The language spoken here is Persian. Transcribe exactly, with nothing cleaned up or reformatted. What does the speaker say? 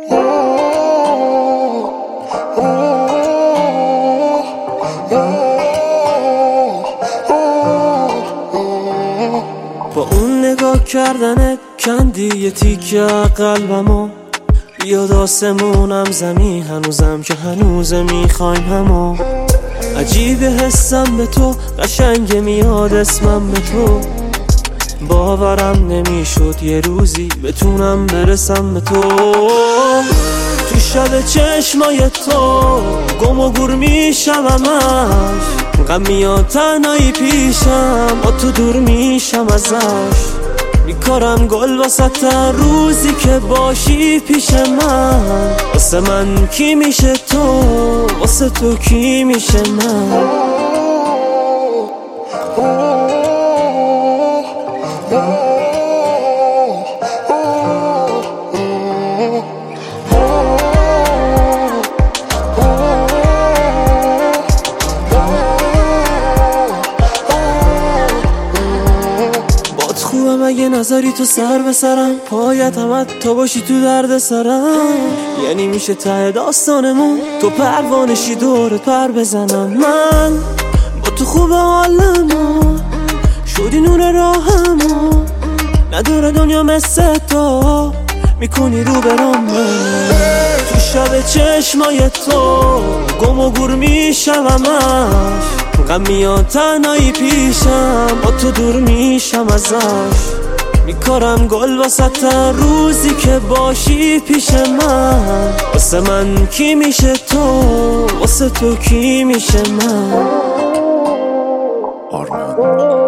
با اون نگاه کردنت کندی یه تیکه قلبمو، یاد آسمونم زمین هنوزم که هنوزه میخوایم همو. عجیبه حسم به تو، قشنگه میاد اسمم به تو، باورم نمیشد یه روزی بتونم برسم به تو. تو شب چشمای تو گم و گور میشم همش، غم میاد تنهایی پیشم، با تو دور میشم ازش. میکارم گل واسه روزی که باشی پیش من، واسه من کی میشه تو، واسه تو کی میشه من. خوبه مگه نظری تو سر به سرم، پایت همت تا باشی تو درد سرم. یعنی میشه ته داستانمون تو پروانشی دورت پر بزنم. من با تو خوبه حالمون شدی نور راهمون، نداره دنیا مثل تو میکنی رو برام. من تو شب چشمای تو گم و گور میشم همش، غم میاد تنهایی پیشم، با تو دور میشم ازش. میکارم گل واسه روزی که باشی پیش من، واسه من کی میشه تو، واسه تو کی میشه من. آرمان